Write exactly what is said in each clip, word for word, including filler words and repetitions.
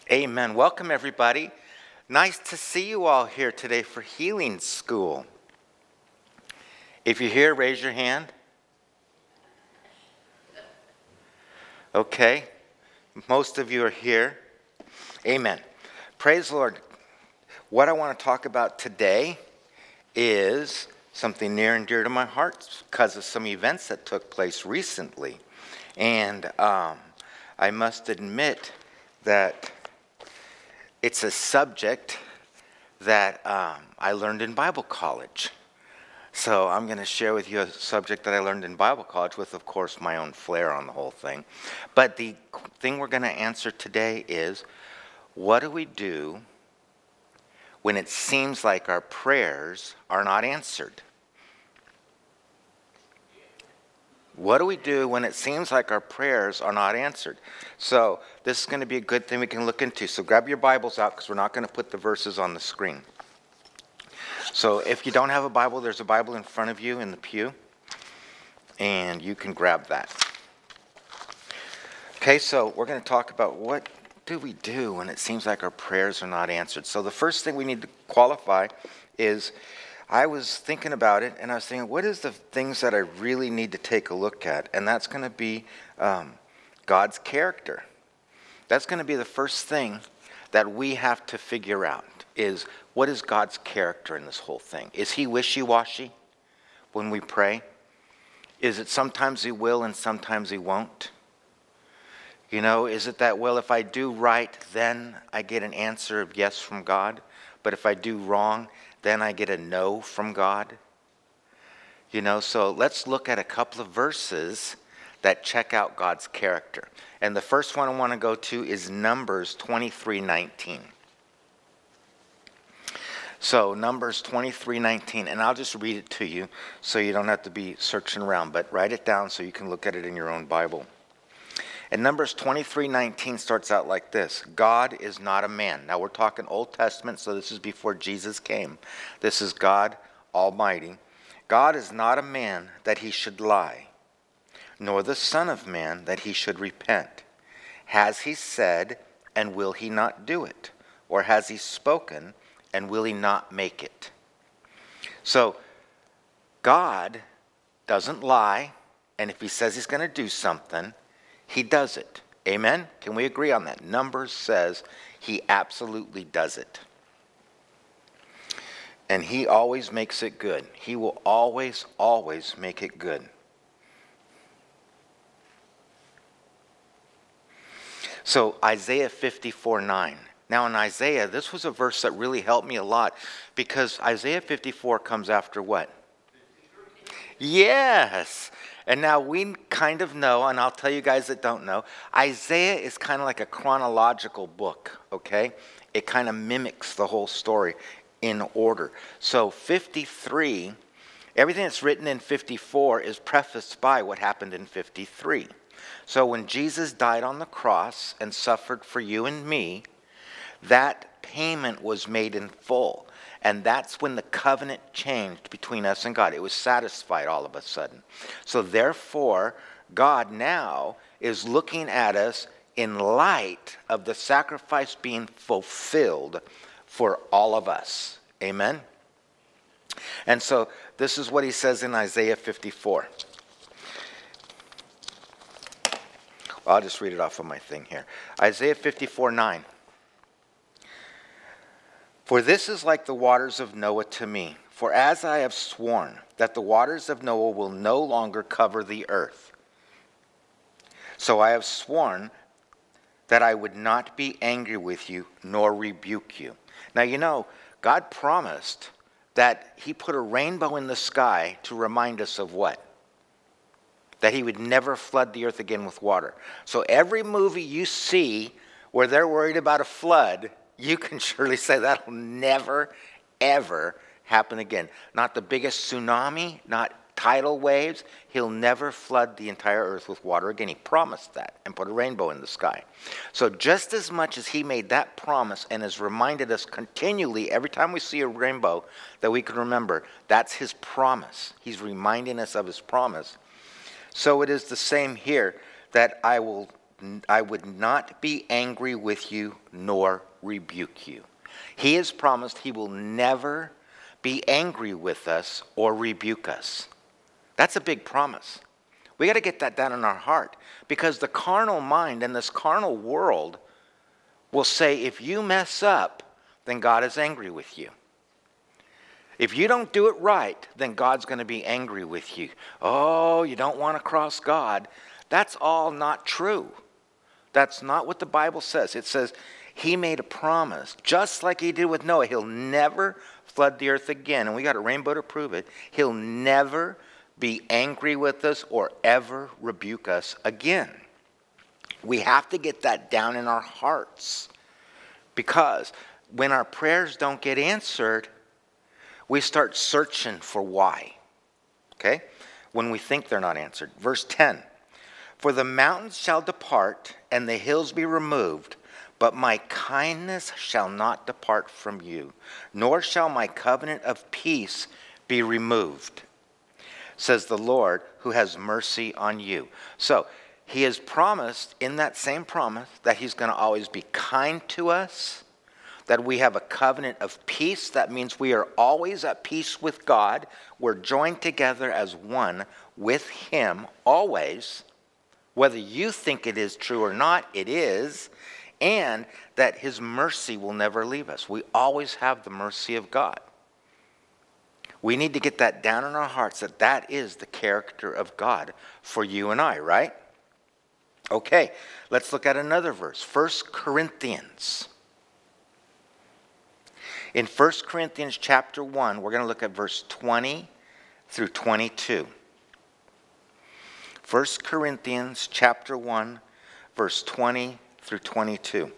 Amen. Welcome, everybody. Nice to see you all here today for Healing School. If you're here, raise your hand. Okay. Most of you are here. Amen. Praise the Lord. What I want to talk about today is something near and dear to my heart because of some events that took place recently. And um, I must admit that it's a subject that um, I learned in Bible college. So I'm going to share with you a subject that I learned in Bible college with, of course, my own flair on the whole thing. But the thing we're going to answer today is, what do we do when it seems like our prayers are not answered? What do we do when it seems like our prayers are not answered? So this is going to be a good thing we can look into. So grab your Bibles out because we're not going to put the verses on the screen. So if you don't have a Bible, there's a Bible in front of you in the pew. And you can grab that. Okay, so we're going to talk about what do we do when it seems like our prayers are not answered. So the first thing we need to qualify is, I was thinking about it, and I was thinking, what is the things that I really need to take a look at? And that's going to be um, God's character. That's going to be the first thing that we have to figure out, is what is God's character in this whole thing? Is he wishy-washy when we pray? Is it sometimes he will and sometimes he won't? You know, is it that, well, if I do right, then I get an answer of yes from God, but if I do wrong, then I get a no from God? You know, so let's look at a couple of verses that check out God's character. And the first one I want to go to is Numbers twenty-three nineteen. So Numbers twenty-three nineteen, and I'll just read it to you so you don't have to be searching around, but write it down so you can look at it in your own Bible. And Numbers twenty-three nineteen starts out like this: God is not a man. Now we're talking Old Testament, so this is before Jesus came. This is God Almighty. God is not a man that he should lie, nor the Son of Man that he should repent. Has he said, and will he not do it? Or has he spoken, and will he not make it? So God doesn't lie, and if he says he's going to do something, he does it. Amen? Can we agree on that? Numbers says he absolutely does it. And he always makes it good. He will always, always make it good. So Isaiah fifty-four nine. Now in Isaiah, this was a verse that really helped me a lot, because Isaiah fifty-four comes after what? Yes. And now we kind of know, and I'll tell you guys that don't know, Isaiah is kind of like a chronological book, okay? It kind of mimics the whole story in order. So fifty-three, everything that's written in fifty-four is prefaced by what happened in fifty-three. So when Jesus died on the cross and suffered for you and me, that payment was made in full. And that's when the covenant changed between us and God. It was satisfied all of a sudden. So therefore, God now is looking at us in light of the sacrifice being fulfilled for all of us. Amen? And so this is what he says in Isaiah fifty-four. Well, I'll just read it off of my thing here. Isaiah fifty-four nine. For this is like the waters of Noah to me. For as I have sworn that the waters of Noah will no longer cover the earth, so I have sworn that I would not be angry with you nor rebuke you. Now, you know, God promised that he put a rainbow in the sky to remind us of what? That he would never flood the earth again with water. So every movie you see where they're worried about a flood, you can surely say that'll never, ever happen again. Not the biggest tsunami, not tidal waves. He'll never flood the entire earth with water again. He promised that and put a rainbow in the sky. So just as much as he made that promise and has reminded us continually every time we see a rainbow that we can remember, that's his promise. He's reminding us of his promise. So it is the same here, that I will I would not be angry with you nor rebuke you. He has promised he will never be angry with us or rebuke us. That's a big promise. We got to get that down in our heart, because the carnal mind and this carnal world will say, if you mess up, then God is angry with you. If you don't do it right, then God's going to be angry with you. Oh, you don't want to cross God. That's all not true. That's not what the Bible says. It says he made a promise, just like he did with Noah. He'll never flood the earth again. And we got a rainbow to prove it. He'll never be angry with us or ever rebuke us again. We have to get that down in our hearts, because when our prayers don't get answered, we start searching for why. Okay? When we think they're not answered. Verse ten. For the mountains shall depart and the hills be removed, but my kindness shall not depart from you, nor shall my covenant of peace be removed, says the Lord, who has mercy on you. So he has promised in that same promise that he's going to always be kind to us, that we have a covenant of peace. That means we are always at peace with God. We're joined together as one with him always. Whether you think it is true or not, it is. And that his mercy will never leave us. We always have the mercy of God. We need to get that down in our hearts, that that is the character of God for you and I, right? Okay, let's look at another verse. First Corinthians. In First Corinthians chapter one, we're going to look at verse twenty through twenty-two. First Corinthians chapter one, verse twenty through twenty-two.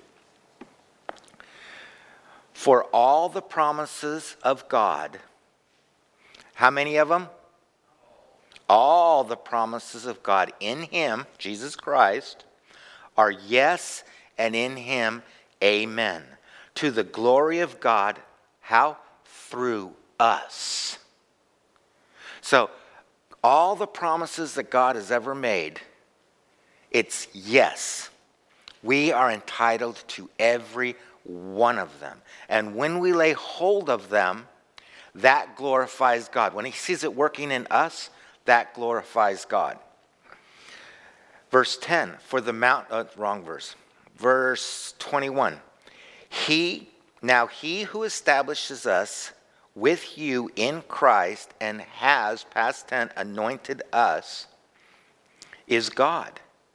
For all the promises of God, how many of them? All the promises of God in him, Jesus Christ, are yes, and in him, amen. To the glory of God, how? Through us. So, all the promises that God has ever made, it's yes. We are entitled to every one of them. And when we lay hold of them, that glorifies God. When he sees it working in us, that glorifies God. Verse ten, for the mount, uh, wrong verse. Verse twenty-one. He, now he who establishes us with you in Christ and has, past tense, anointed us, is God,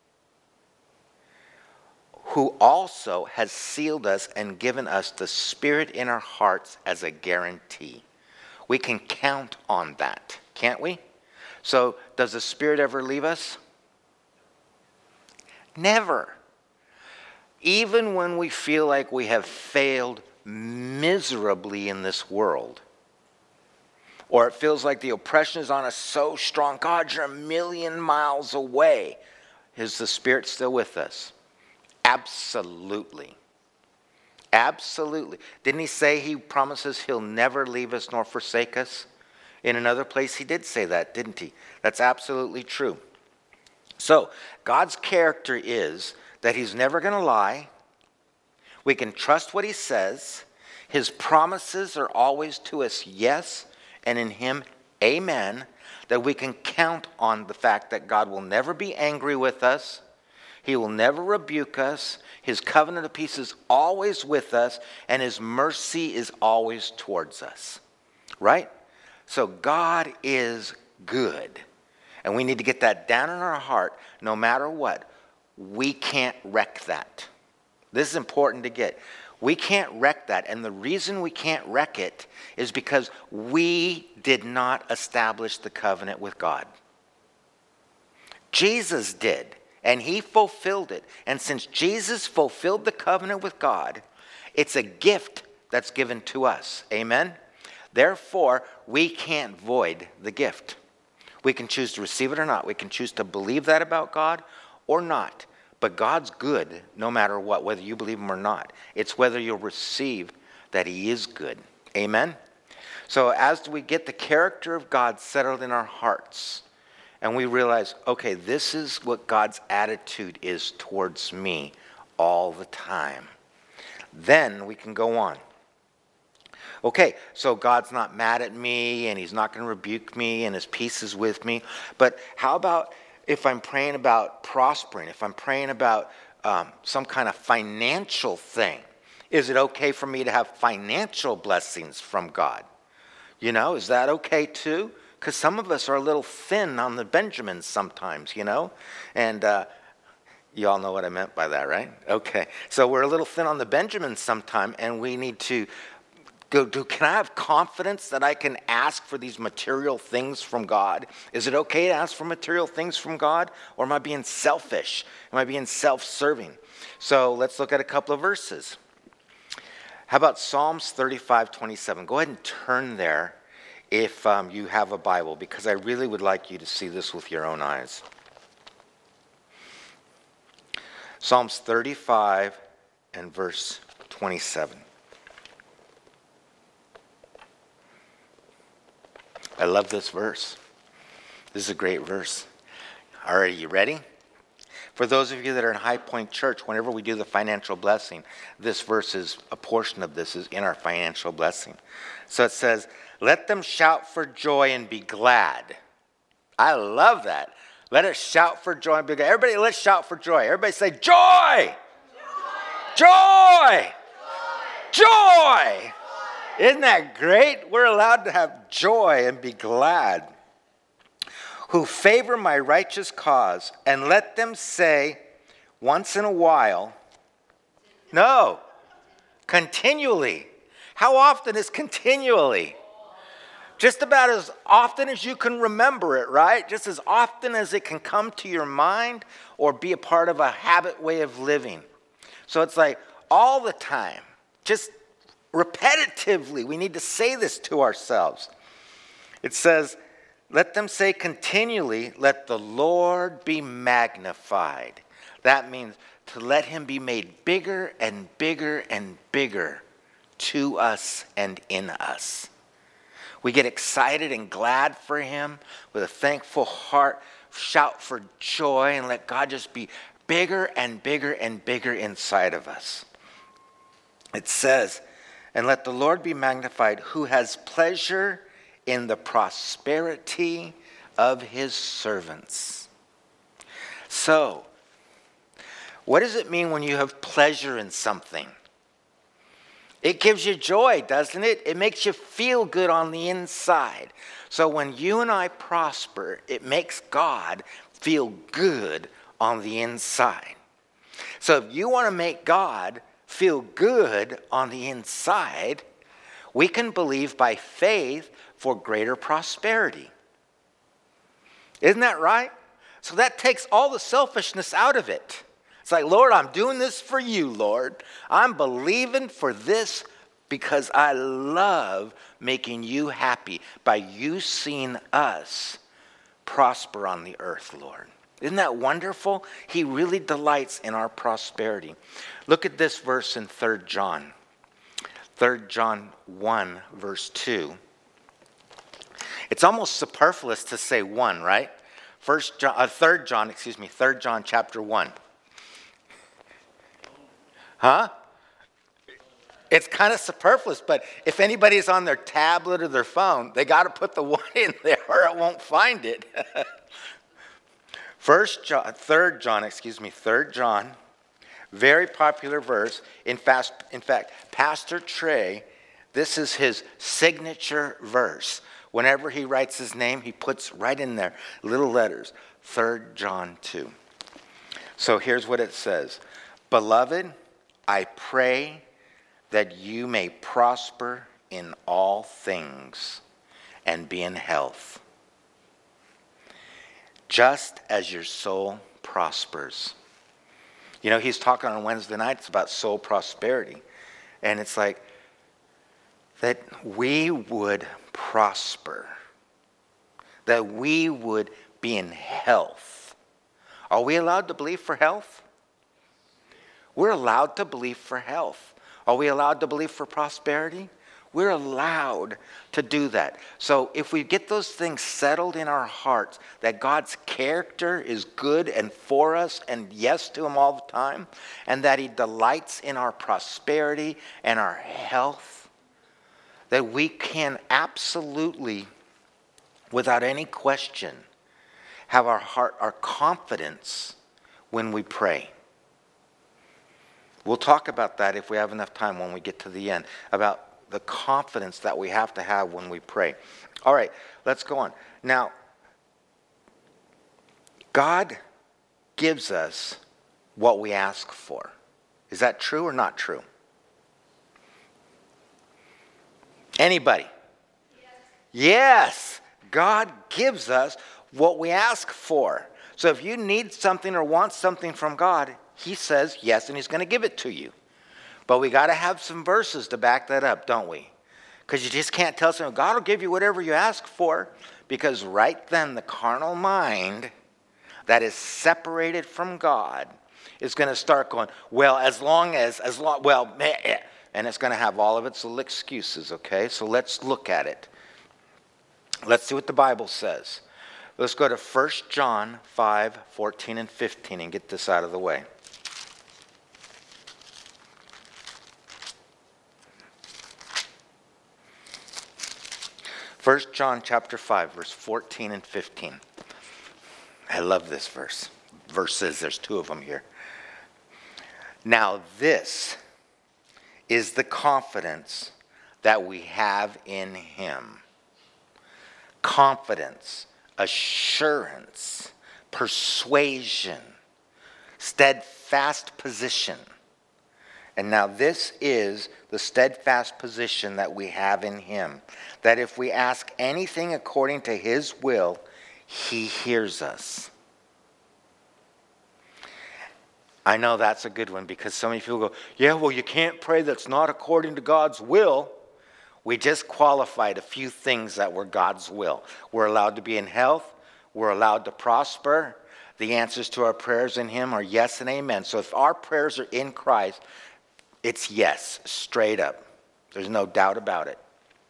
who also has sealed us and given us the Spirit in our hearts as a guarantee. We can count on that, can't we? So, does the Spirit ever leave us? Never. Even when we feel like we have failed miserably in this world, or it feels like the oppression is on us so strong, God, you're a million miles away, is the Spirit still with us? Absolutely. Absolutely. Didn't he say he promises he'll never leave us nor forsake us? In another place he did say that, didn't he? That's absolutely true. So, God's character is that he's never going to lie. We can trust what he says. His promises are always to us yes, and in him, amen. That we can count on the fact that God will never be angry with us. He will never rebuke us. His covenant of peace is always with us, and his mercy is always towards us. Right? So God is good. And we need to get that down in our heart no matter what. We can't wreck that. This is important to get. We can't wreck that. And the reason we can't wreck it is because we did not establish the covenant with God. Jesus did. And he fulfilled it. And since Jesus fulfilled the covenant with God, it's a gift that's given to us. Amen? Therefore, we can't void the gift. We can choose to receive it or not. We can choose to believe that about God or not. But God's good no matter what, whether you believe him or not. It's whether you'll receive that he is good. Amen? So as we get the character of God settled in our hearts, and we realize, okay, this is what God's attitude is towards me all the time, then we can go on. Okay, so God's not mad at me, and he's not going to rebuke me, and his peace is with me. But how about if I'm praying about prospering, if I'm praying about um, some kind of financial thing? Is it okay for me to have financial blessings from God? You know, is that okay too? Because some of us are a little thin on the Benjamins sometimes, you know? And uh, you all know what I meant by that, right? Okay, so we're a little thin on the Benjamins sometime, and we need to go, do, can I have confidence that I can ask for these material things from God? Is it okay to ask for material things from God? Or am I being selfish? Am I being self-serving? So let's look at a couple of verses. How about Psalms thirty-five twenty-seven? Go ahead and turn there if um, you have a Bible, because I really would like you to see this with your own eyes. Psalms thirty-five and verse twenty-seven. I love this verse. This is a great verse. All right, you ready? For those of you that are in High Point Church, whenever we do the financial blessing, this verse is, a portion of this is in our financial blessing. So it says, let them shout for joy and be glad. I love that. Let us shout for joy and be glad. Everybody, let's shout for joy. Everybody say, joy! Joy! Joy! Joy! Isn't that great? We're allowed to have joy and be glad. Who favor my righteous cause, and let them say once in a while, no, continually. How often is continually? Just about as often as you can remember it, right? Just as often as it can come to your mind or be a part of a habit way of living. So it's like all the time, just repetitively, we need to say this to ourselves. It says, let them say continually, let the Lord be magnified. That means to let him be made bigger and bigger and bigger to us and in us. We get excited and glad for him with a thankful heart, shout for joy, and let God just be bigger and bigger and bigger inside of us. It says, and let the Lord be magnified, who has pleasure in the prosperity of his servants. So, what does it mean when you have pleasure in something? It gives you joy, doesn't it? It makes you feel good on the inside. So when you and I prosper, it makes God feel good on the inside. So if you want to make God feel good on the inside, we can believe by faith for greater prosperity. Isn't that right? So that takes all the selfishness out of it. It's like, Lord, I'm doing this for you, Lord. I'm believing for this because I love making you happy by you seeing us prosper on the earth, Lord. Isn't that wonderful? He really delights in our prosperity. Look at this verse in Third John. Third John one, verse two. It's almost superfluous to say one, right? First John, uh, Third John, excuse me, Third John chapter one. Huh? It's kind of superfluous, but if anybody's on their tablet or their phone, they got to put the one in there or it won't find it. First John, Third John, excuse me, Third John, very popular verse. In fact, in fact, Pastor Trey, this is his signature verse. Whenever he writes his name, he puts right in there little letters, Third John two. So here's what it says. Beloved, I pray that you may prosper in all things and be in health, just as your soul prospers. You know, he's talking on Wednesday nights about soul prosperity. And it's like that we would prosper, that we would be in health. Are we allowed to believe for health? We're allowed to believe for health. Are we allowed to believe for prosperity? We're allowed to do that. So if we get those things settled in our hearts, that God's character is good and for us and yes to him all the time, and that he delights in our prosperity and our health, that we can absolutely, without any question, have our heart, our confidence when we pray. We'll talk about that if we have enough time when we get to the end, about the confidence that we have to have when we pray. All right, let's go on. Now, God gives us what we ask for. Is that true or not true? Anybody? Yes. Yes. God gives us what we ask for. So if you need something or want something from God, he says yes, and he's going to give it to you. But we got to have some verses to back that up, don't we? Because you just can't tell someone, God will give you whatever you ask for. Because right then, the carnal mind that is separated from God is going to start going, well, as long as, as long, well, meh, and it's going to have all of its little excuses, okay? So let's look at it. Let's see what the Bible says. Let's go to First John five, fourteen and fifteen and get this out of the way. First John chapter five, verse fourteen and fifteen. I love this verse. Verses, there's two of them here. Now this is the confidence that we have in him. Confidence, assurance, persuasion, steadfast position. And now this is the steadfast position that we have in him, that if we ask anything according to his will, he hears us. I know that's a good one because so many people go, yeah, well, you can't pray that's not according to God's will. We just qualified a few things that were God's will. We're allowed to be in health. We're allowed to prosper. The answers to our prayers in him are yes and amen. So if our prayers are in Christ, it's yes, straight up. There's no doubt about it.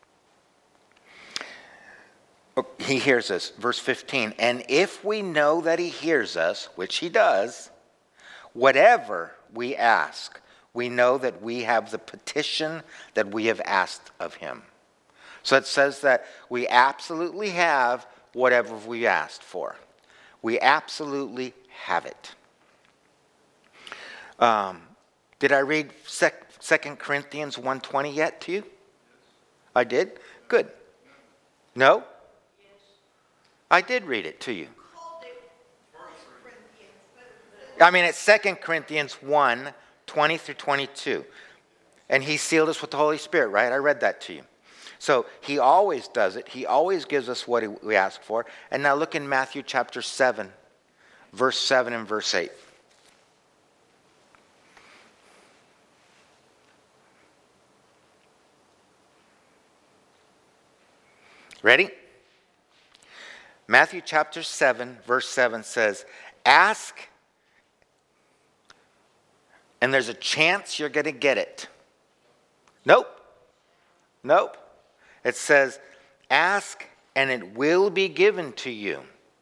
He hears us. Verse fifteen, and if we know that he hears us, which he does, whatever we ask, we know that we have the petition that we have asked of him. So it says that we absolutely have whatever we asked for. We absolutely have it. Um, did I read Second Corinthians one twenty yet to you? I did? Good. No? I did read it to you. I mean, it's Second Corinthians one, twenty through twenty-two. And he sealed us with the Holy Spirit, right? I read that to you. So he always does it. He always gives us what we ask for. And now look in Matthew chapter seven, verse seven and verse eight. Ready? Matthew chapter seven, verse seven says, ask, and there's a chance you're going to get it. Nope. Nope. It says, ask, and it will be given to you.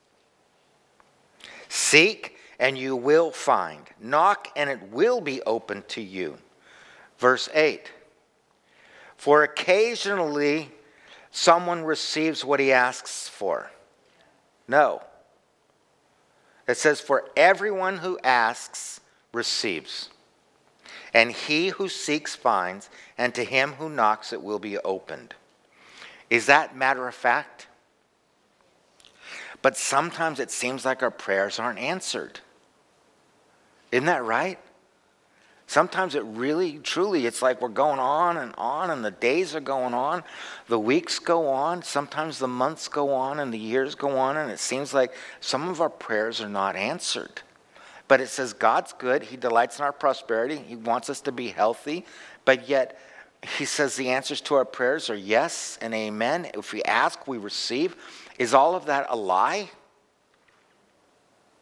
Seek, and you will find. Knock, and it will be opened to you. Verse eight. For occasionally, someone receives what he asks for. No. It says, for everyone who asks receives. And he who seeks finds, and to him who knocks it will be opened. Is that matter of fact? But sometimes it seems like our prayers aren't answered. Isn't that right? Sometimes it really, truly, it's like we're going on and on, and the days are going on, the weeks go on, sometimes the months go on, and the years go on, and it seems like some of our prayers are not answered. But it says God's good. He delights in our prosperity. He wants us to be healthy. But yet, he says the answers to our prayers are yes and amen. If we ask, we receive. Is all of that a lie?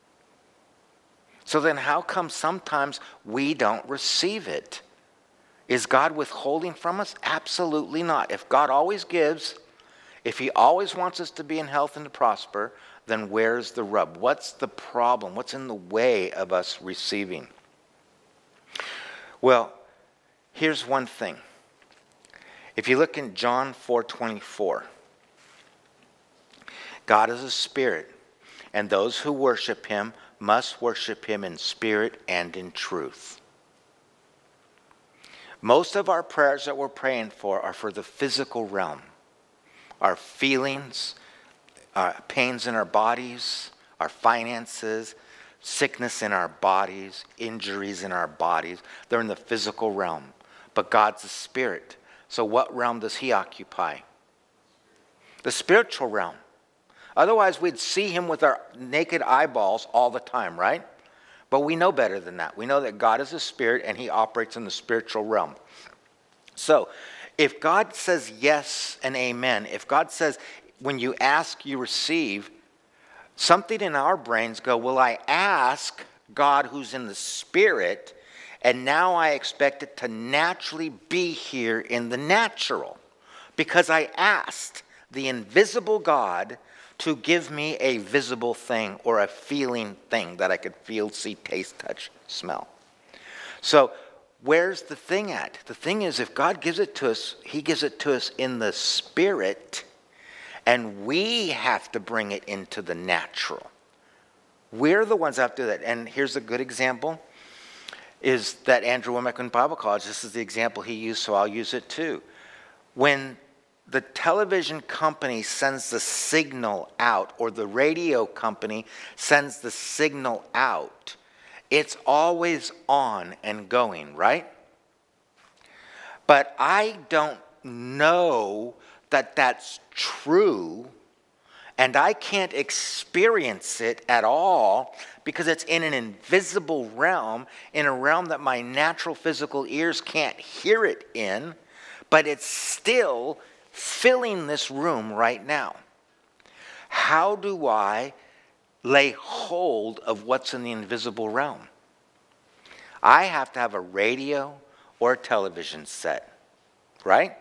So then how come sometimes we don't receive it? Is God withholding from us? Absolutely not. If God always gives, if he always wants us to be in health and to prosper, then where's the rub? What's the problem? What's in the way of us receiving? Well, here's one thing. If you look in John four twenty-four, God is a spirit, and those who worship him must worship him in spirit and in truth. Most of our prayers that we're praying for are for the physical realm. Our feelings, our pains in our bodies, our finances, sickness in our bodies, injuries in our bodies. They're in the physical realm. But God's a spirit. So what realm does he occupy? The spiritual realm. Otherwise, we'd see him with our naked eyeballs all the time, right? But we know better than that. We know that God is a spirit and he operates in the spiritual realm. So, if God says yes and amen, if God says when you ask, you receive, something in our brains go, well, I ask God who's in the spirit, and now I expect it to naturally be here in the natural. Because I asked the invisible God to give me a visible thing or a feeling thing that I could feel, see, taste, touch, smell. So where's the thing at? The thing is, if God gives it to us, he gives it to us in the spirit, and we have to bring it into the natural. We're the ones that have to do that. And here's a good example, is that Andrew Wommack in Bible College, this is the example he used, so I'll use it too. When the television company sends the signal out, or the radio company sends the signal out, it's always on and going, right? But I don't know that that's true, and I can't experience it at all because it's in an invisible realm, in a realm that my natural physical ears can't hear it in, but it's still filling this room right now. How do I lay hold of what's in the invisible realm? I have to have a radio or a television set, right?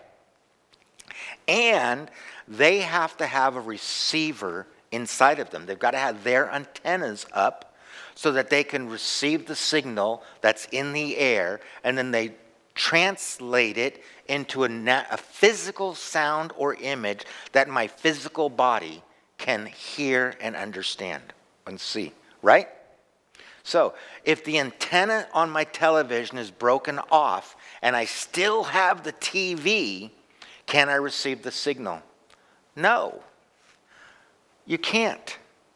And they have to have a receiver inside of them. They've got to have their antennas up so that they can receive the signal that's in the air, and then they translate it into a, na- a physical sound or image that my physical body can hear and understand and see, right? So if the antenna on my television is broken off and I still have the T V, can I receive the signal? No, you can't.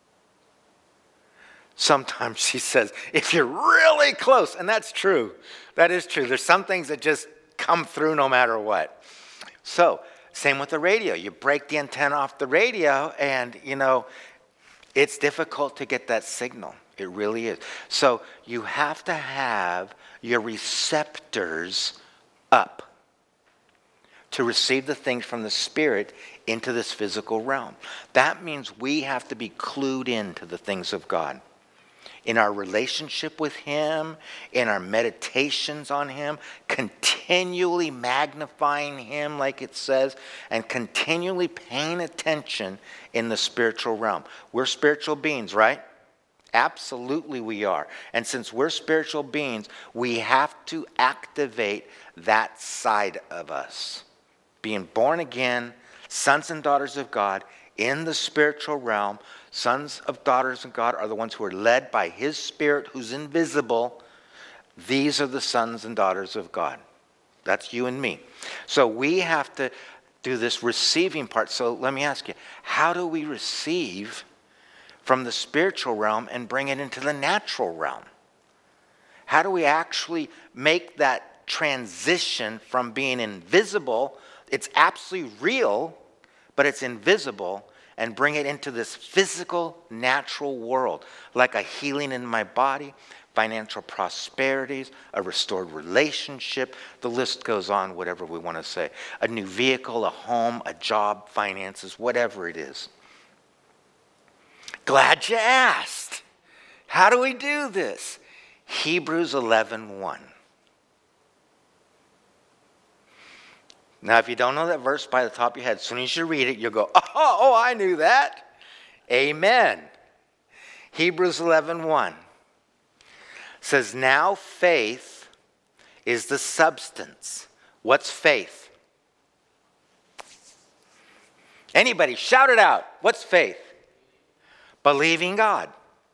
Sometimes she says, if you're really close, and that's true. That is true. There's some things that just come through no matter what. So, same with the radio. You break the antenna off the radio and, you know, it's difficult to get that signal. It really is. So, you have to have your receptors up to receive the things from the Spirit into this physical realm. That means we have to be clued in to the things of God. In our relationship with him, in our meditations on him, continually magnifying him like it says, and continually paying attention in the spiritual realm. We're spiritual beings, right? Absolutely we are. And since we're spiritual beings, we have to activate that side of us. Being born again, sons and daughters of God in the spiritual realm. Sons of daughters of God are the ones who are led by his Spirit who's invisible. These are the sons and daughters of God. That's you and me. So we have to do this receiving part. So let me ask you, how do we receive from the spiritual realm and bring it into the natural realm? How do we actually make that transition from being invisible, it's absolutely real, but it's invisible, and bring it into this physical, natural world, like a healing in my body, financial prosperities, a restored relationship, the list goes on, whatever we want to say. A new vehicle, a home, a job, finances, whatever it is. Glad you asked. How do we do this? Hebrews eleven one. Now, if you don't know that verse by the top of your head, as soon as you read it, you'll go, oh, oh I knew that. Amen. Hebrews eleven one says, now faith is the substance. What's faith? Anybody, shout it out. What's faith? Believing God.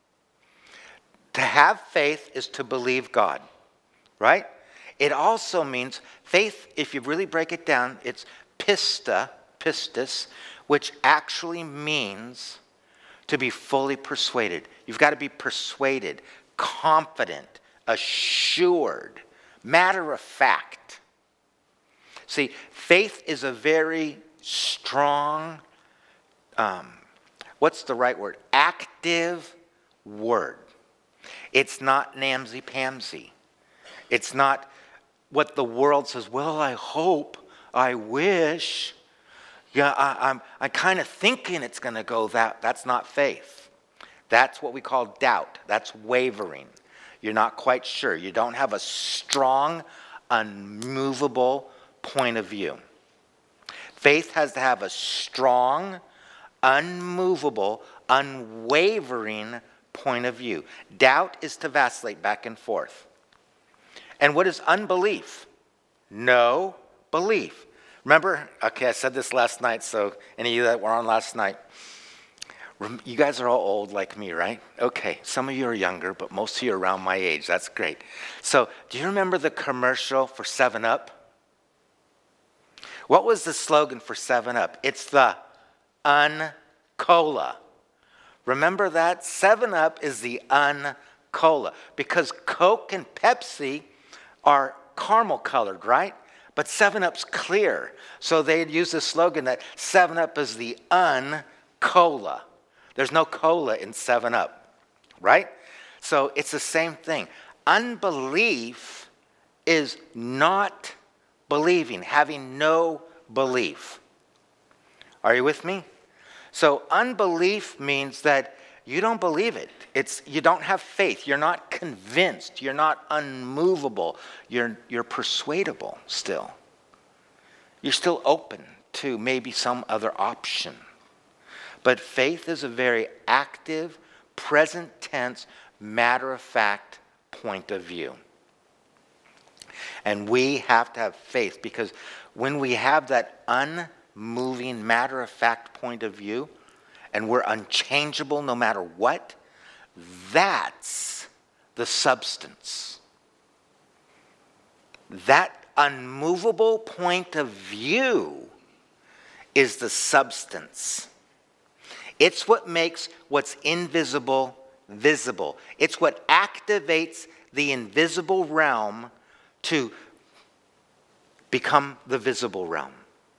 To have faith is to believe God, right? It also means faith, if you really break it down, it's pista, pistis, which actually means to be fully persuaded. You've got to be persuaded, confident, assured, matter of fact. See, faith is a very strong, um, what's the right word? Active word. It's not namsy-pamsy. It's not what the world says, well, I hope, I wish. Yeah, I, I'm, I'm kind of thinking it's going to go that. That's not faith. That's what we call doubt. That's wavering. You're not quite sure. You don't have a strong, unmovable point of view. Faith has to have a strong, unmovable, unwavering point of view. Doubt is to vacillate back and forth. And what is unbelief? No belief. Remember, okay, I said this last night, so any of you that were on last night, you guys are all old like me, right? Okay, some of you are younger, but most of you are around my age. That's great. So, do you remember the commercial for seven up? What was the slogan for seven up? It's the Un-Cola. Remember that? seven up is the Un-Cola. Because Coke and Pepsi are caramel colored, right? But seven up's clear. So they'd use the slogan that seven up is the Un-Cola. There's no cola in seven up, right? So it's the same thing. Unbelief is not believing, having no belief. Are you with me? So unbelief means that you don't believe it. It's you don't have faith. You're not convinced. You're not unmovable. You're you're persuadable still. You're still open to maybe some other option. But faith is a very active, present tense, matter-of-fact point of view. And we have to have faith because when we have that unmoving, matter-of-fact point of view, and we're unchangeable no matter what, that's the substance. That unmovable point of view is the substance. It's what makes what's invisible visible. It's what activates the invisible realm to become the visible realm.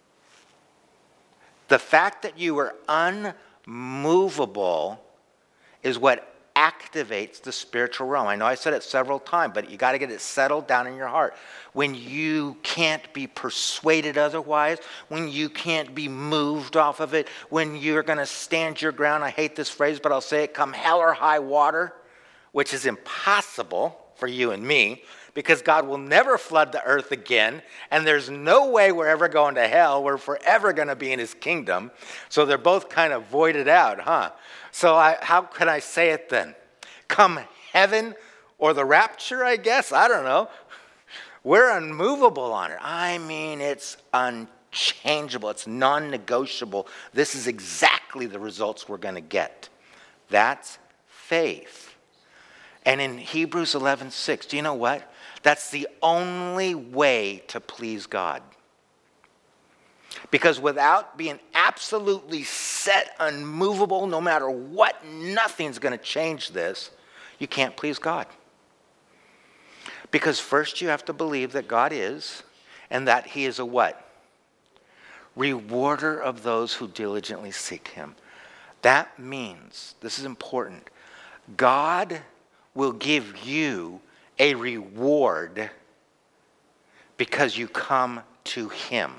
The fact that you are unmovable is what activates the spiritual realm. I know I said it several times, but you got to get it settled down in your heart. When you can't be persuaded otherwise, when you can't be moved off of it, when you're going to stand your ground, I hate this phrase, but I'll say it, come hell or high water, which is impossible for you and me, because God will never flood the earth again, and there's no way we're ever going to hell. We're forever going to be in his kingdom. So they're both kind of voided out, huh? So I, how can I say it then? Come heaven or the rapture, I guess? I don't know. We're unmovable on it. I mean, it's unchangeable. It's non-negotiable. This is exactly the results we're going to get. That's faith. And in Hebrews eleven six, do you know what? That's the only way to please God. Because without being absolutely set, unmovable, no matter what, nothing's going to change this, you can't please God. Because first you have to believe that God is, and that he is a what? Rewarder of those who diligently seek him. That means, this is important, God will give you a reward because you come to him.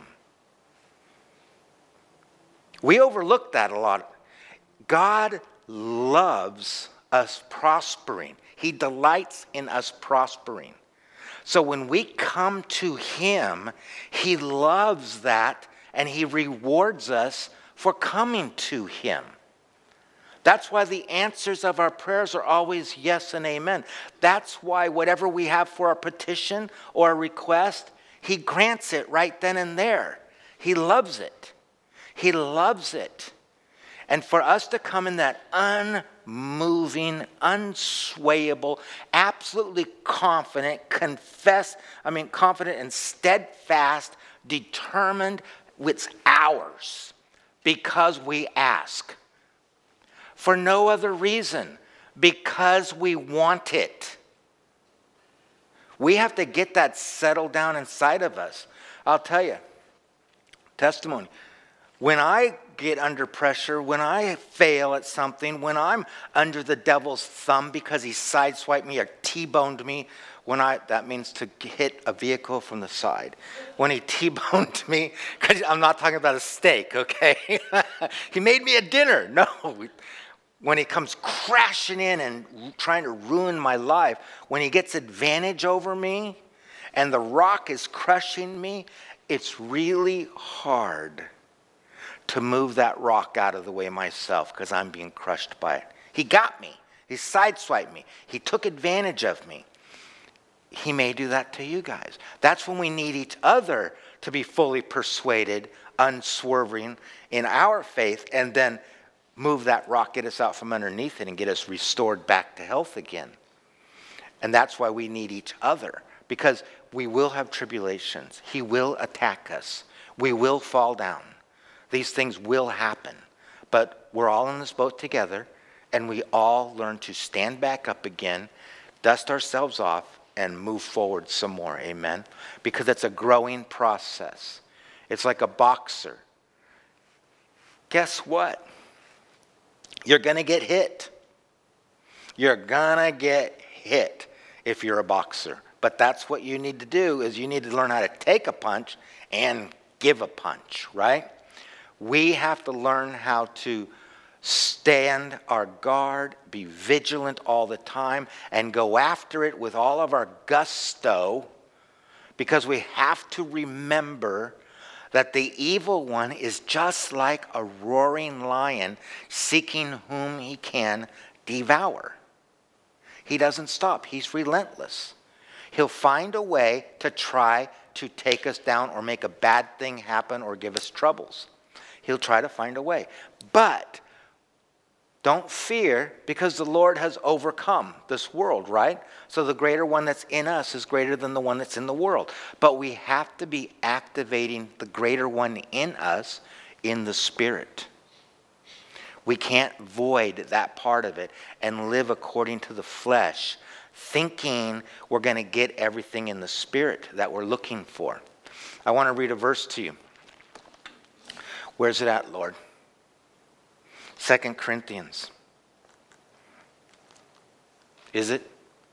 We overlook that a lot. God loves us prospering. He delights in us prospering. So when we come to him, he loves that and he rewards us for coming to him. That's why the answers of our prayers are always yes and amen. That's why whatever we have for our petition or a request, he grants it right then and there. He loves it. He loves it. And for us to come in that unmoving, unswayable, absolutely confident, confess, I mean confident and steadfast, determined, it's ours because we ask. For no other reason, because we want it. We have to get that settled down inside of us. I'll tell you, testimony. When I get under pressure, when I fail at something, when I'm under the devil's thumb because he sideswiped me or T-boned me, when I, that means to hit a vehicle from the side. When he T-boned me, because I'm not talking about a steak, okay? He made me a dinner. No. When he comes crashing in and trying to ruin my life, when he gets advantage over me and the rock is crushing me, it's really hard to move that rock out of the way myself because I'm being crushed by it. He got me. He sideswiped me. He took advantage of me. He may do that to you guys. That's when we need each other to be fully persuaded, unswerving in our faith, and then move that rock, get us out from underneath it, and get us restored back to health again. And that's why we need each other, because we will have tribulations. He will attack us. We will fall down. These things will happen. But we're all in this boat together, and we all learn to stand back up again, dust ourselves off, and move forward some more. Amen? Because it's a growing process. It's like a boxer. Guess what? You're going to get hit. You're going to get hit if you're a boxer. But that's what you need to do, is you need to learn how to take a punch and give a punch, right? We have to learn how to stand our guard, be vigilant all the time, and go after it with all of our gusto, because we have to remember that the evil one is just like a roaring lion seeking whom he can devour. He doesn't stop. He's relentless. He'll find a way to try to take us down or make a bad thing happen or give us troubles. He'll try to find a way. But don't fear, because the Lord has overcome this world, right? So the greater one that's in us is greater than the one that's in the world. But we have to be activating the greater one in us in the Spirit. We can't void that part of it and live according to the flesh, thinking we're going to get everything in the Spirit that we're looking for. I want to read a verse to you. Where's it at, Lord? Second Corinthians. Is it?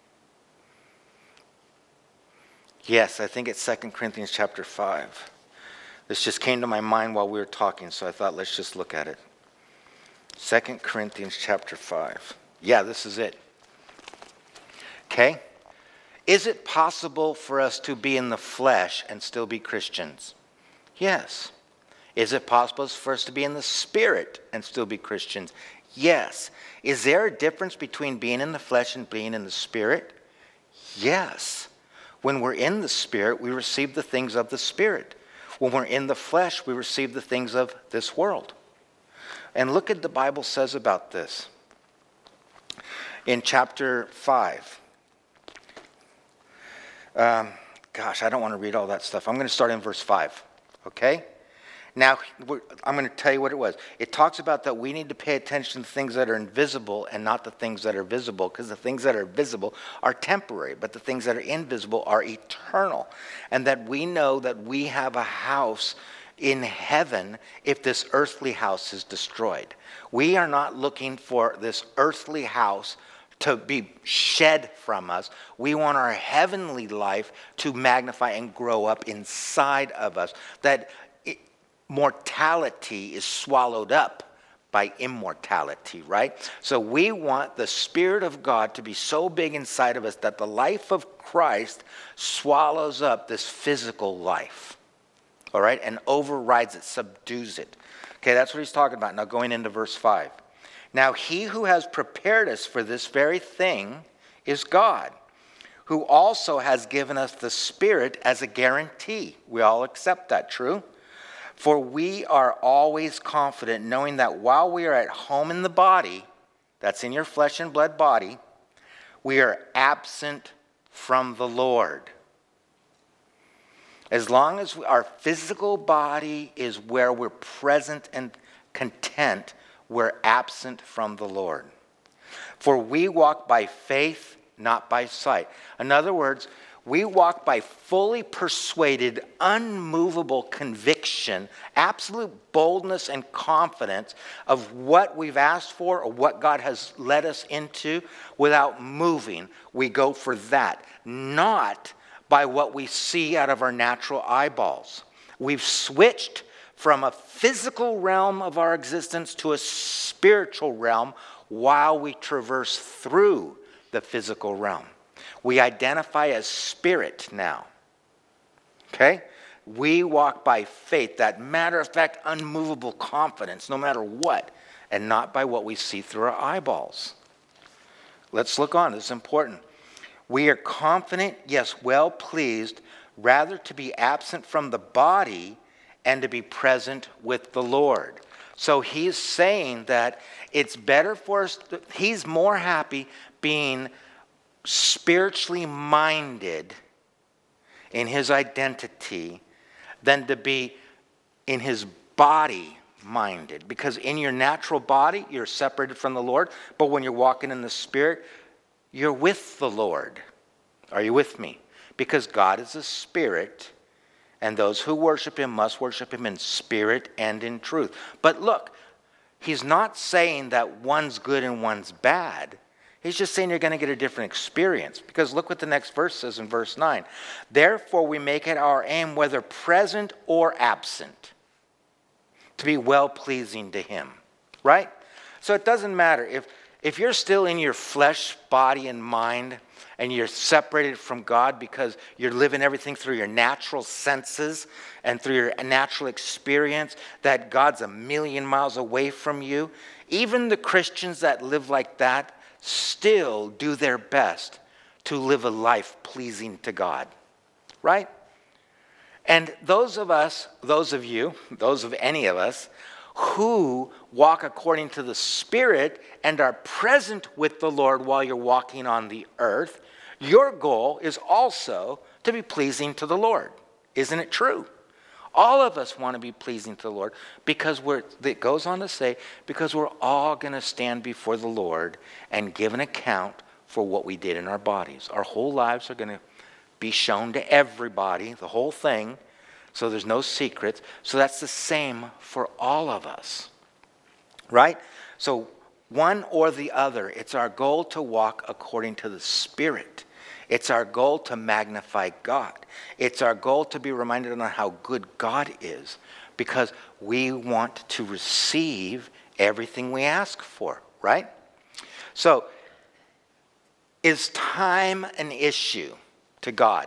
Yes, I think it's Second Corinthians chapter five. This just came to my mind while we were talking, so I thought let's just look at it. Second Corinthians chapter five. Yeah, this is it. Okay? Is it possible for us to be in the flesh and still be Christians? Yes. Is it possible for us to be in the Spirit and still be Christians? Yes. Is there a difference between being in the flesh and being in the Spirit? Yes. When we're in the Spirit, we receive the things of the Spirit. When we're in the flesh, we receive the things of this world. And look at the Bible says about this. In chapter five. Um, gosh, I don't want to read all that stuff. I'm going to start in verse five. Okay? Now, I'm going to tell you what it was. It talks about that we need to pay attention to things that are invisible and not the things that are visible, because the things that are visible are temporary, but the things that are invisible are eternal. And that we know that we have a house in heaven if this earthly house is destroyed. We are not looking for this earthly house to be shed from us. We want our heavenly life to magnify and grow up inside of us. That mortality is swallowed up by immortality, right? So we want the Spirit of God to be so big inside of us that the life of Christ swallows up this physical life, all right, and overrides it, subdues it. Okay, that's what he's talking about. Now going into verse five. Now he who has prepared us for this very thing is God, who also has given us the Spirit as a guarantee. We all accept that, true? For we are always confident knowing that while we are at home in the body, that's in your flesh and blood body, we are absent from the Lord. As long as our physical body is where we're present and content, we're absent from the Lord. For we walk by faith, not by sight. In other words, we walk by fully persuaded, unmovable conviction, absolute boldness and confidence of what we've asked for or what God has led us into without moving. We go for that, not by what we see out of our natural eyeballs. We've switched from a physical realm of our existence to a spiritual realm while we traverse through the physical realm. We identify as spirit now. Okay? We walk by faith, that matter of fact, unmovable confidence, no matter what, and not by what we see through our eyeballs. Let's look on. This is important. We are confident, yes, well pleased, rather to be absent from the body and to be present with the Lord. So he's saying that it's better for us, to, he's more happy being spiritually minded in his identity than to be in his body minded. Because in your natural body, you're separated from the Lord. But when you're walking in the Spirit, you're with the Lord. Are you with me? Because God is a spirit, and those who worship him must worship him in spirit and in truth. But look, he's not saying that one's good and one's bad. He's just saying you're going to get a different experience. Because look what the next verse says in verse nine. Therefore we make it our aim, whether present or absent, to be well-pleasing to him. Right? So it doesn't matter. If, if you're still in your flesh, body, and mind, and you're separated from God because you're living everything through your natural senses and through your natural experience, that God's a million miles away from you, even the Christians that live like that still do their best to live a life pleasing to God, right? And those of us, those of you, those of any of us who walk according to the Spirit and are present with the Lord while you're walking on the earth, your goal is also to be pleasing to the Lord. Isn't it true? All of us want to be pleasing to the Lord because we're, it goes on to say, because we're all going to stand before the Lord and give an account for what we did in our bodies. Our whole lives are going to be shown to everybody, the whole thing, so there's no secrets. So that's the same for all of us, right? So one or the other, it's our goal to walk according to the Spirit. It's our goal to magnify God. It's our goal to be reminded on how good God is, because we want to receive everything we ask for, right? So, is time an issue to God?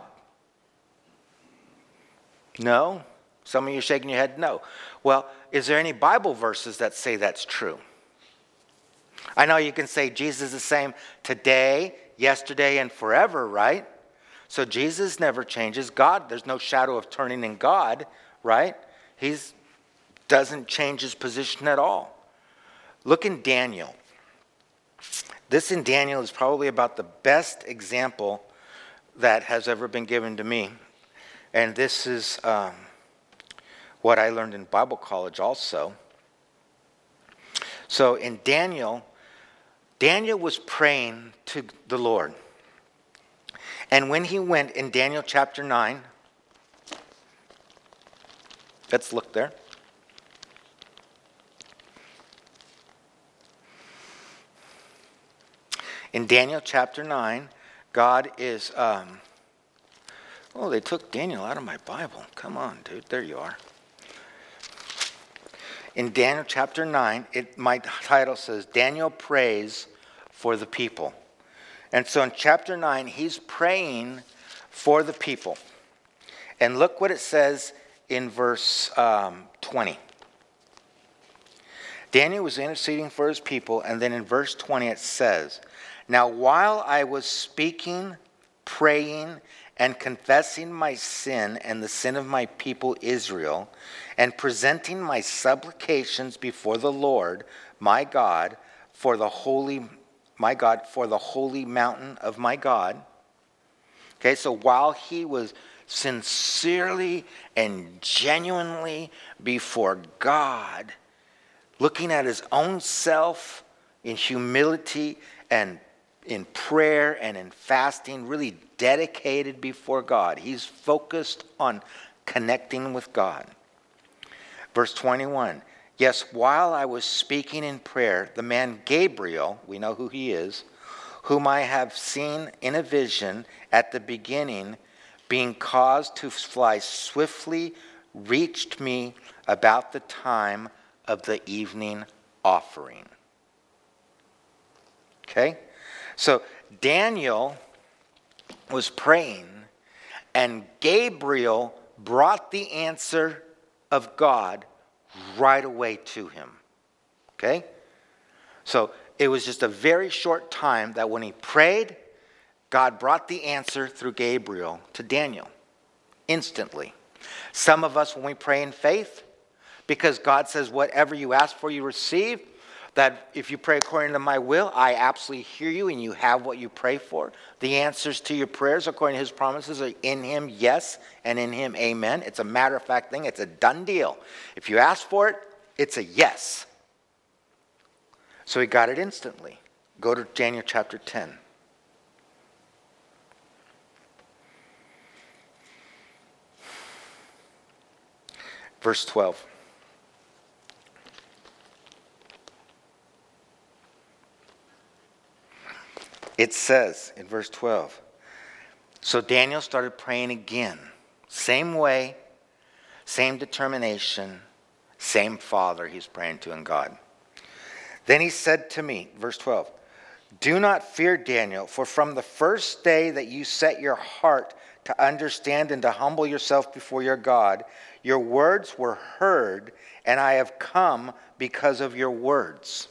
No? Some of you are shaking your head, no. Well, is there any Bible verses that say that's true? I know you can say Jesus is the same today, yesterday, and forever, right? So Jesus never changes. God, there's no shadow of turning in God, right? He doesn't change his position at all. Look in Daniel. This in Daniel is probably about the best example that has ever been given to me. And this is um, what I learned in Bible college also. So in Daniel, Daniel was praying to the Lord. And when he went in Daniel chapter nine, let's look there. In Daniel chapter nine, God is, um, oh, they took Daniel out of my Bible. Come on, dude, there you are. In Daniel chapter nine, it, my title says, Daniel prays for the people. And so in chapter nine, he's praying for the people. And look what it says in verse um, twenty. Daniel was interceding for his people, and then in verse twenty it says, Now while I was speaking, praying, and confessing my sin and the sin of my people Israel, and presenting my supplications before the Lord, my God, for the holy, my God, for the holy mountain of my God. Okay, so while he was sincerely and genuinely before God, looking at his own self in humility and in prayer and in fasting, really dedicated before God. He's focused on connecting with God. Verse twenty-one, yes, while I was speaking in prayer, the man Gabriel, we know who he is, whom I have seen in a vision at the beginning, being caused to fly swiftly, reached me about the time of the evening offering. Okay? So Daniel was praying, and Gabriel brought the answer of God right away to him. Okay? So it was just a very short time that when he prayed, God brought the answer through Gabriel to Daniel instantly. Some of us, when we pray in faith, because God says, whatever you ask for, you receive, that if you pray according to my will, I absolutely hear you and you have what you pray for. The answers to your prayers, according to his promises, are in him, yes, and in him, amen. It's a matter-of-fact thing. It's a done deal. If you ask for it, it's a yes. So he got it instantly. Go to Daniel chapter ten. Verse twelve. It says in verse twelve, so Daniel started praying again. Same way, same determination, same Father he's praying to in God. Then he said to me, verse twelve, do not fear, Daniel, for from the first day that you set your heart to understand and to humble yourself before your God, your words were heard, and I have come because of your words.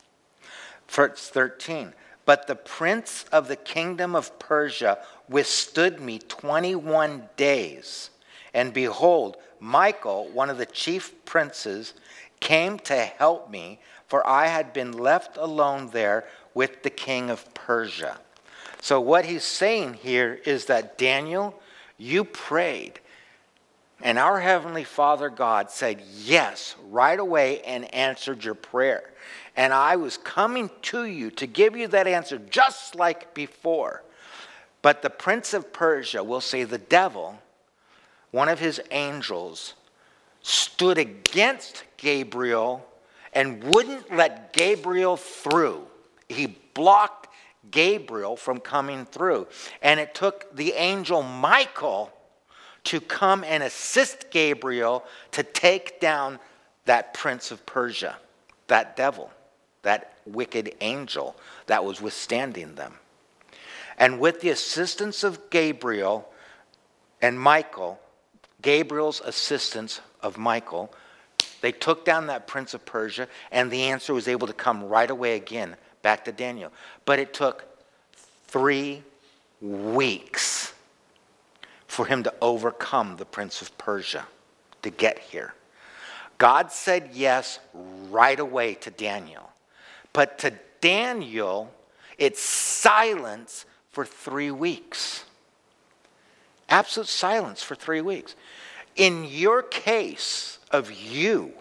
Verse thirteen, but the prince of the kingdom of Persia withstood me twenty-one days. And behold, Michael, one of the chief princes, came to help me, for I had been left alone there with the king of Persia. So what he's saying here is that, Daniel, you prayed, and our Heavenly Father God said yes right away and answered your prayer. And I was coming to you to give you that answer just like before. But the prince of Persia, will say the devil, one of his angels, stood against Gabriel and wouldn't let Gabriel through. He blocked Gabriel from coming through. And it took the angel Michael to come and assist Gabriel to take down that prince of Persia, that devil, that wicked angel that was withstanding them. And with the assistance of Gabriel and Michael, Gabriel's assistance of Michael, they took down that prince of Persia, and the answer was able to come right away again back to Daniel. But it took three weeks for him to overcome the prince of Persia to get here. God said yes right away to Daniel. But to Daniel, it's silence for three weeks. Absolute silence for three weeks. In your case of you,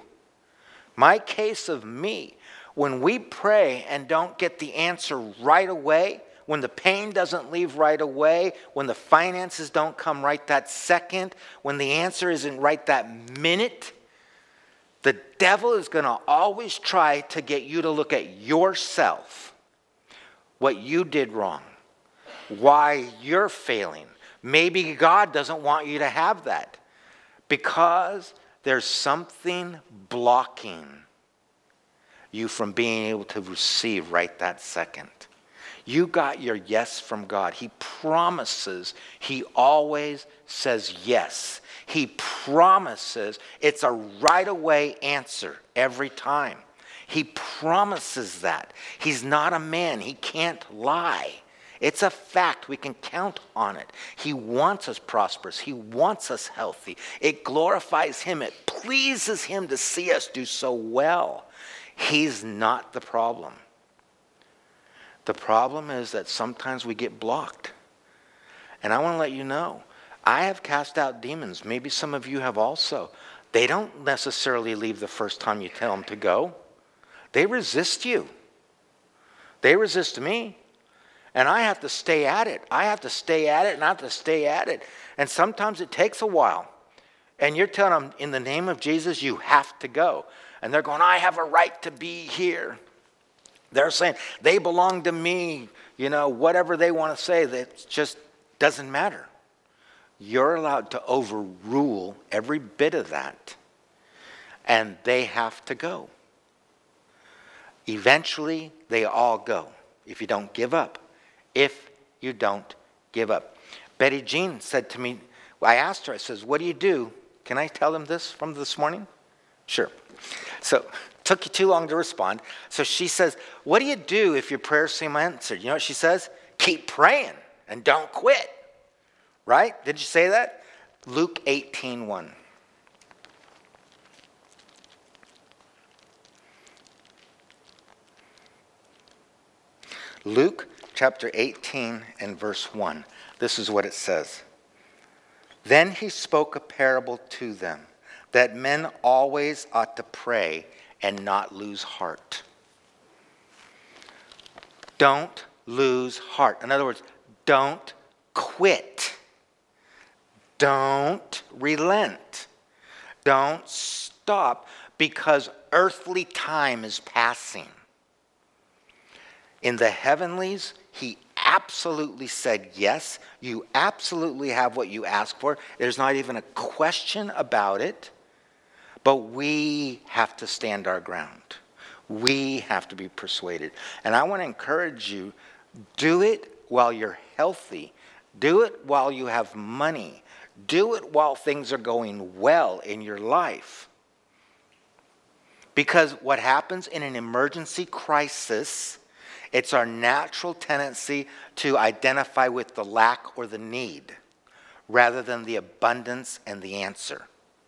my case of me, when we pray and don't get the answer right away, when the pain doesn't leave right away, when the finances don't come right that second, when the answer isn't right that minute, the devil is going to always try to get you to look at yourself, what you did wrong, why you're failing. Maybe God doesn't want you to have that because there's something blocking you from being able to receive right that second. You got your yes from God. He promises. He always says yes. He promises. It's a right away answer every time. He promises that. He's not a man. He can't lie. It's a fact. We can count on it. He wants us prosperous. He wants us healthy. It glorifies him. It pleases him to see us do so well. He's not the problem. The problem is that sometimes we get blocked. And I want to let you know, I have cast out demons. Maybe some of you have also. They don't necessarily leave the first time you tell them to go. They resist you. They resist me. And I have to stay at it. I have to stay at it and I have to stay at it. And sometimes it takes a while. And you're telling them, in the name of Jesus, you have to go. And they're going, I have a right to be here. They're saying, they belong to me. You know, whatever they want to say, that just doesn't matter. You're allowed to overrule every bit of that. And they have to go. Eventually, they all go. If you don't give up. If you don't give up. Betty Jean said to me, I asked her, I says, what do you do? Can I tell them this from this morning? Sure. So, took you too long to respond. So she says, what do you do if your prayers seem answered? You know what she says? Keep praying and don't quit. Right? Did you say that? Luke eighteen one. Luke chapter eighteen and verse one. This is what it says. Then he spoke a parable to them, that men always ought to pray and not lose heart. Don't lose heart. In other words, don't quit. Don't relent. Don't stop, because earthly time is passing. In the heavenlies, he absolutely said yes. You absolutely have what you ask for. There's not even a question about it. But we have to stand our ground. We have to be persuaded. And I want to encourage you, do it while you're healthy. Do it while you have money. Do it while things are going well in your life. Because what happens in an emergency crisis, it's our natural tendency to identify with the lack or the need rather than the abundance and the answer.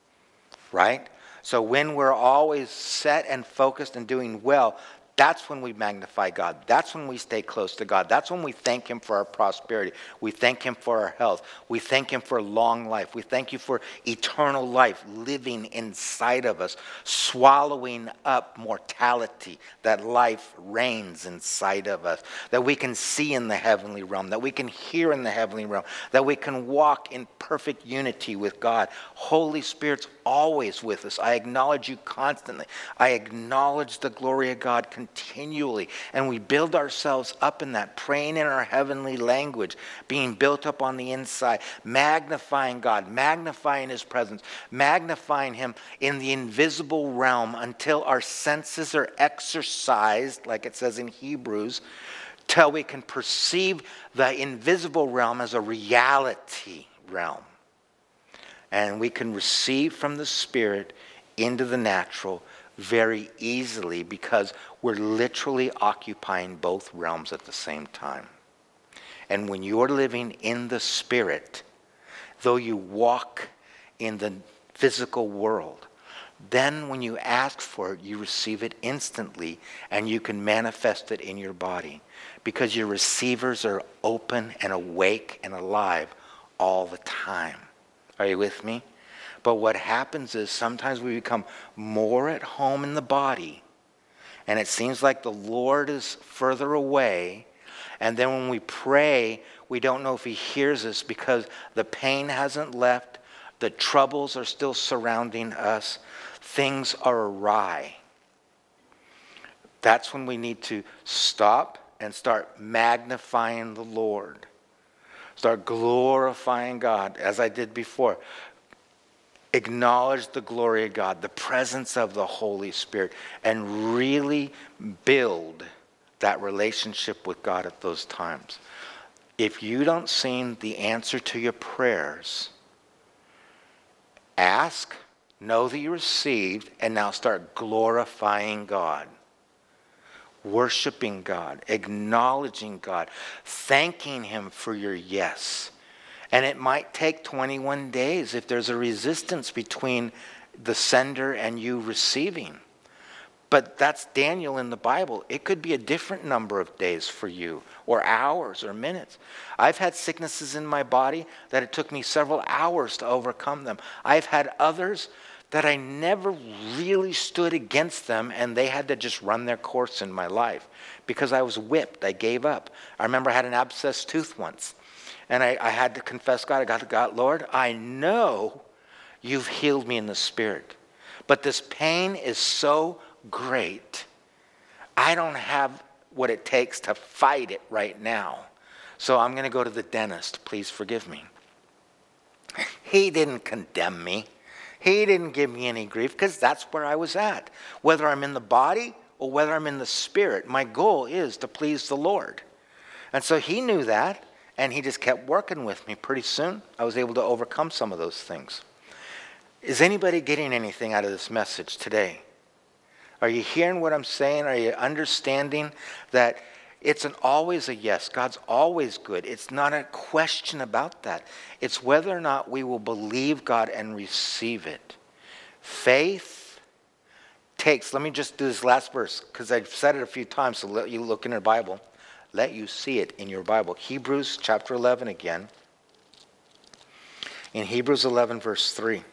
Right? So when we're always set and focused and doing well, that's when we magnify God. That's when we stay close to God. That's when we thank him for our prosperity. We thank him for our health. We thank him for long life. We thank you for eternal life living inside of us, swallowing up mortality, that life reigns inside of us, that we can see in the heavenly realm, that we can hear in the heavenly realm, that we can walk in perfect unity with God. Holy Spirit's always with us. I acknowledge you constantly. I acknowledge the glory of God continually. And we build ourselves up in that, praying in our heavenly language, being built up on the inside, magnifying God, magnifying his presence, magnifying him in the invisible realm until our senses are exercised, like it says in Hebrews, till we can perceive the invisible realm as a reality realm. And we can receive from the Spirit into the natural very easily, because we're literally occupying both realms at the same time. And when you're living in the Spirit, though you walk in the physical world, then when you ask for it, you receive it instantly, and you can manifest it in your body, because your receivers are open and awake and alive all the time. Are you with me? But what happens is sometimes we become more at home in the body, and it seems like the Lord is further away. And then when we pray, we don't know if he hears us because the pain hasn't left, the troubles are still surrounding us, things are awry. That's when we need to stop and start magnifying the Lord. Start glorifying God, as I did before. acknowledge the glory of God, the presence of the Holy Spirit, and really build that relationship with God at those times. If you don't see the answer to your prayers, ask, know that you received, and now start glorifying God, worshiping God, acknowledging God, thanking Him for your yes. And it might take twenty-one days if there's a resistance between the sender and you receiving. But that's Daniel in the Bible. It could be a different number of days for you, or hours, or minutes. I've had sicknesses in my body that it took me several hours to overcome them. I've had others that I never really stood against them, and they had to just run their course in my life because I was whipped. I gave up. I remember I had an abscessed tooth once, and I, I had to confess God. I got to God, Lord, I know you've healed me in the spirit, but this pain is so great. I don't have what it takes to fight it right now. So I'm going to go to the dentist. Please forgive me. He didn't condemn me. He didn't give me any grief because that's where I was at. Whether I'm in the body or whether I'm in the spirit, my goal is to please the Lord. And so he knew that, and he just kept working with me. Pretty soon, I was able to overcome some of those things. Is anybody getting anything out of this message today? Are you hearing what I'm saying? Are you understanding that it's an always a yes? God's always good. It's not a question about that. It's whether or not we will believe God and receive it. Faith takes, let me just do this last verse because I've said it a few times, so let you look in your Bible. Let you see it in your Bible. Hebrews chapter eleven again. In Hebrews eleven verse three.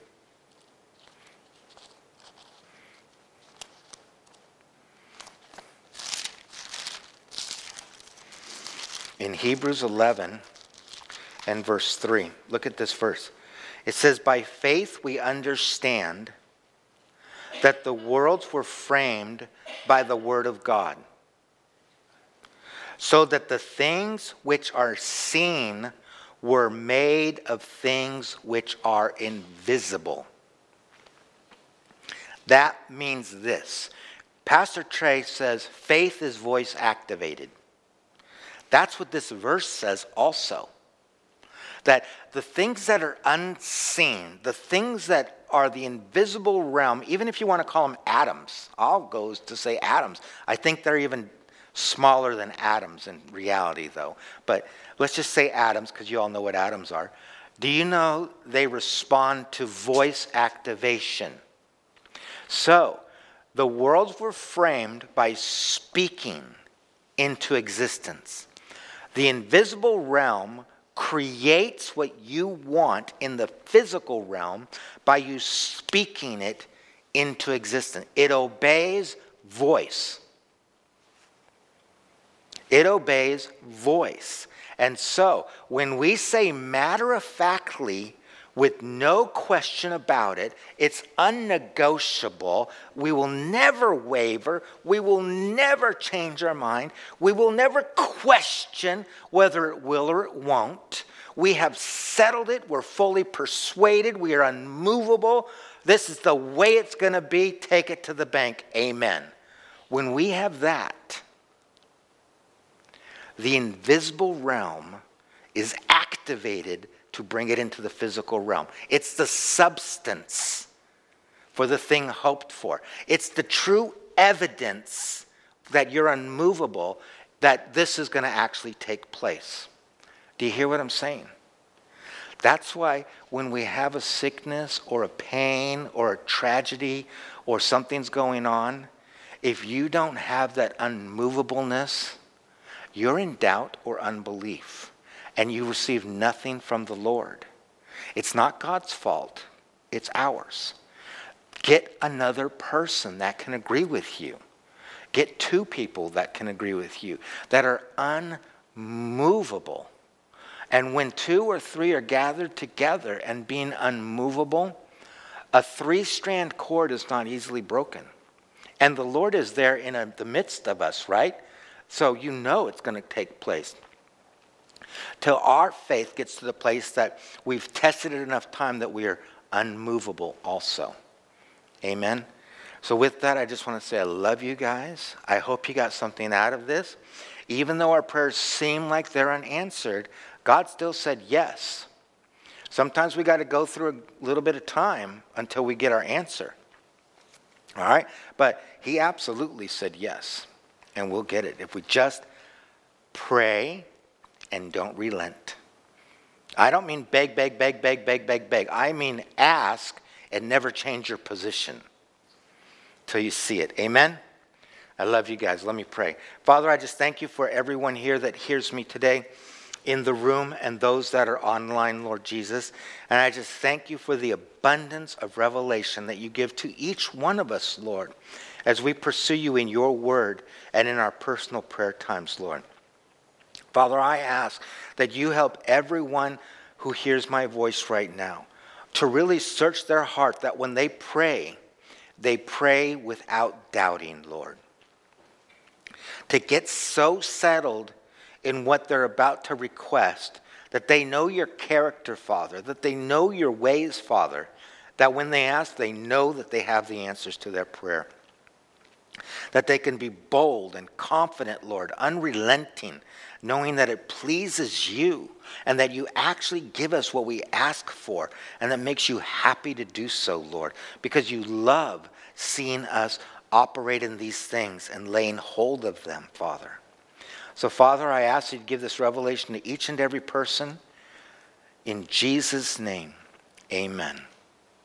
In Hebrews eleven and verse three, look at this verse. It says, by faith we understand that the worlds were framed by the word of God, so that the things which are seen were made of things which are invisible. That means this. Pastor Trey says faith is voice activated. That's what this verse says also. That the things that are unseen, the things that are the invisible realm, even if you want to call them atoms, I'll go to say atoms. I think they're even smaller than atoms in reality, though. But let's just say atoms, because you all know what atoms are. Do you know they respond to voice activation? So, the worlds were framed by speaking into existence. The invisible realm creates what you want in the physical realm by you speaking it into existence. It obeys voice. It obeys voice. And so, when we say matter-of-factly, with no question about it, it's unnegotiable. We will never waver. We will never change our mind. We will never question whether it will or it won't. We have settled it. We're fully persuaded. We are unmovable. This is the way it's going to be. Take it to the bank. Amen. When we have that, the invisible realm is activated to bring it into the physical realm. It's the substance for the thing hoped for. It's the true evidence that you're unmovable, that this is going to actually take place. Do you hear what I'm saying? That's why when we have a sickness or a pain or a tragedy or something's going on, if you don't have that unmovableness, you're in doubt or unbelief. And you receive nothing from the Lord. It's not God's fault. It's ours. Get another person that can agree with you. Get two people that can agree with you, that are unmovable. And when two or three are gathered together and being unmovable, a three-strand cord is not easily broken. And the Lord is there in a, the midst of us, right? So you know it's going to take place. Till our faith gets to the place that we've tested it enough time that we are unmovable also. Amen. So with that, I just want to say I love you guys. I hope you got something out of this. Even though our prayers seem like they're unanswered, God still said yes. Sometimes we got to go through a little bit of time until we get our answer. All right? But he absolutely said yes. And we'll get it if we just pray and don't relent. I don't mean beg, beg, beg, beg, beg, beg, beg. I mean ask and never change your position till you see it. Amen? I love you guys. Let me pray. Father, I just thank you for everyone here that hears me today in the room and those that are online, Lord Jesus. And I just thank you for the abundance of revelation that you give to each one of us, Lord, as we pursue you in your word and in our personal prayer times, Lord. Father, I ask that you help everyone who hears my voice right now to really search their heart, that when they pray, they pray without doubting, Lord. To get so settled in what they're about to request, that they know your character, Father, that they know your ways, Father, that when they ask, they know that they have the answers to their prayer. That they can be bold and confident, Lord, unrelenting, knowing that it pleases you and that you actually give us what we ask for, and that makes you happy to do so, Lord, because you love seeing us operate in these things and laying hold of them, Father. So, Father, I ask you to give this revelation to each and every person. In Jesus' name, amen.